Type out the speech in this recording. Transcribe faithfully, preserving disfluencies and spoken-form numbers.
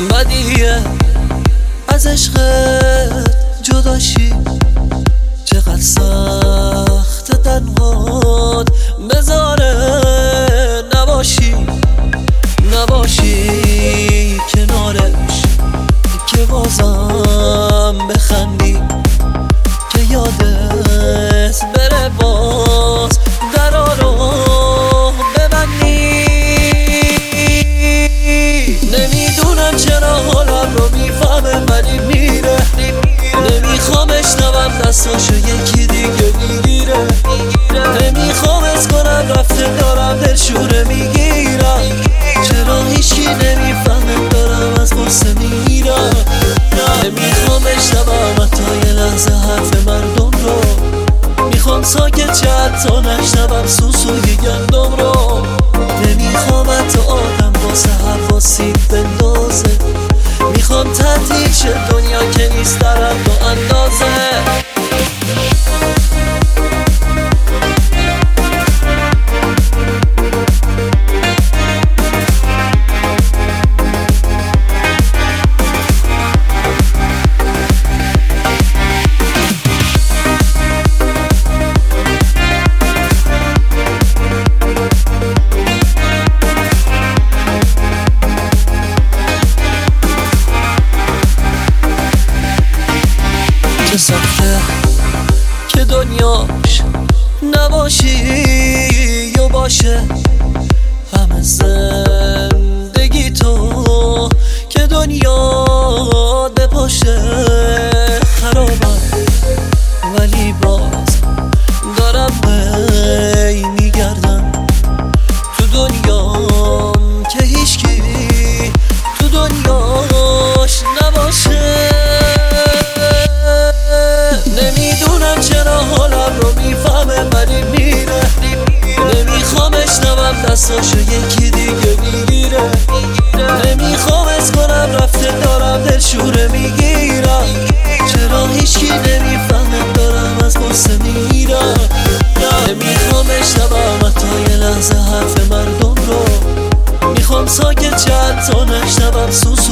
بدیه از عشقت جداشی، چقدر سخت تنهات بذاره نباشی نباشی کنارش، که بازم بخندی، که یادت بره باز درا رو ببندی. نمیدونم چرا حالم رو میفهمه ولی میره، نمیخوام اشنوم دستاشو یکی دیگه میگیره، نمیخوام از کنم رفته دارم دلشوره میگیرم، چرا هیچی نمیفهمه دارم از غصه میرم. نمیخوام اشنوم حتی یه لحظه حرف مردم رو، میخوام ساکت چه حتی نشنوم سوسوی گندم رو، نمیخوام حتی آدم واسه حواسی بندازه، میخوام تعطیل شه دنیا که نیست در حد و اندازه. چه سخته که دنیاش نباشی یا باشه، همه زندگی تو که دنیا بپاشه. خرابم ولی باز دارم پی میگردم تو دنیام که هیچکی تو دنیاش نباشه. نمیدونم چرا حالم رو میفهمه ولی میره، نمیخوام اشنوم دستاشو یکی دیگه میگیره، نمیخوام از کنم رفته دارم دلشوره میگیرم، چرا هیچی نمیفهمه دارم از غصه میرم. نمیخوام اشنوم حتی یه لحظه حرف مردم رو، میخوام ساکت چه حتی نشنوم سوسو